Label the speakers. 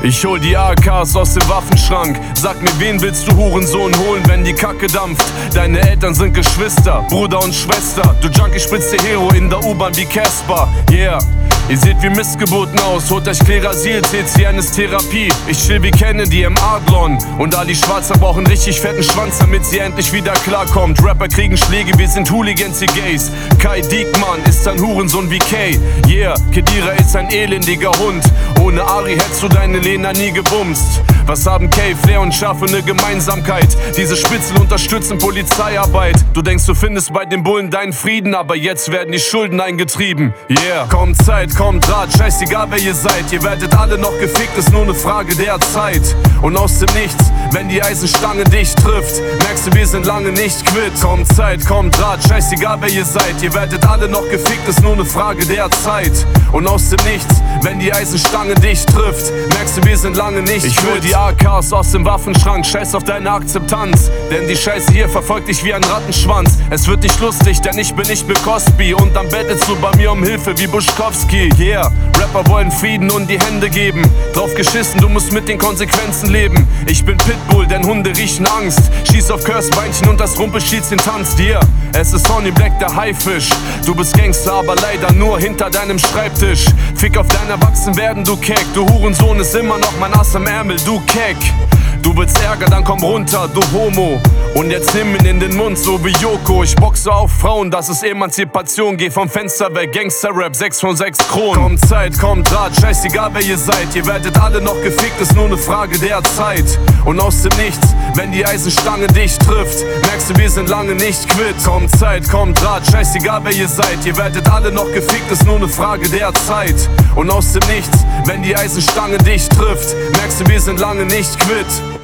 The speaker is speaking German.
Speaker 1: Ich hol die AKs aus dem Waffenschrank. Sag mir, wen willst du Hurensohn holen, wenn die Kacke dampft? Deine Eltern sind Geschwister, Bruder und Schwester. Du Junkie spritzt dir Hero in der U-Bahn wie Casper. Yeah. Ihr seht wie Missgeburten aus, holt euch Klerasil, TCN ist Therapie. Ich chill wie Kennedy im Adlon und Ali Schwarzer brauchen richtig fetten Schwanz, damit sie endlich wieder klarkommt. Rapper kriegen Schläge, wir sind Hooligans, ihr Gays. Kai Diekmann ist ein Hurensohn wie Kay. Yeah, Kedira ist ein elendiger Hund. Ohne Ari hättest du deine Lena nie gebumst. Was haben Kay, Flair und Schaf für ne Gemeinsamkeit? Diese Spitzel unterstützen Polizeiarbeit. Du denkst, du findest bei den Bullen deinen Frieden, aber jetzt werden die Schulden eingetrieben. Yeah, kommt Zeit, kommt Rat, scheißegal wer ihr seid. Ihr werdet alle noch gefickt, ist nur ne Frage der Zeit. Und aus dem Nichts, wenn die Eisenstange dich trifft, merkst du, wir sind lange nicht quitt. Kommt Zeit, kommt Rat, scheißegal wer ihr seid. Ihr werdet alle noch gefickt, ist nur ne Frage der Zeit. Und aus dem Nichts, wenn die Eisenstange dich trifft, merkst du, wir sind lange nicht quitt. Ich hol die AKs aus dem Waffenschrank, scheiß auf deine Akzeptanz. Denn die Scheiße hier verfolgt dich wie ein Rattenschwanz. Es wird nicht lustig, denn ich bin nicht Bill Cosby. Und dann bettelst du bei mir um Hilfe wie Buschkowski. Yeah, Rapper wollen Frieden und die Hände geben. Drauf geschissen, du musst mit den Konsequenzen leben. Ich bin Pitbull, denn Hunde riechen Angst. Schieß auf Curse-Beinchen und das Rumpelschiedchen tanzt. Yeah, es ist Honey Black, der Haifisch. Du bist Gangster, aber leider nur hinter deinem Schreibtisch. Fick auf dein Erwachsenwerden, du Keck. Du Hurensohn ist immer noch mein Ass im Ärmel, du Keck. Du willst Ärger, dann komm runter, du Homo. Und jetzt nimm ihn in den Mund, so wie Joko. Ich boxe auf Frauen, das ist Emanzipation. Geh vom Fenster weg, Gangster-Rap, 6 von 6 Kronen. Kommt Zeit, kommt Rat, scheißegal wer ihr seid. Ihr werdet alle noch gefickt, ist nur ne Frage der Zeit. Und aus dem Nichts, wenn die Eisenstange dich trifft, merkst du, wir sind lange nicht quitt. Kommt Zeit, kommt Rat, scheißegal wer ihr seid. Ihr werdet alle noch gefickt, ist nur ne Frage der Zeit. Und aus dem Nichts, wenn die Eisenstange dich trifft, merkst du, wir sind lange nicht quitt.